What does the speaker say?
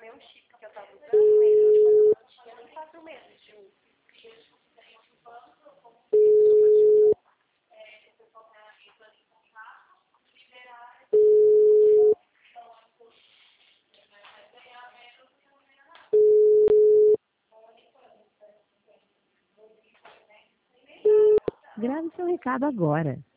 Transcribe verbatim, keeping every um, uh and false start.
meu chip que eu tava usando, ele não tinha nem quatro meses de uso. Grave seu recado agora.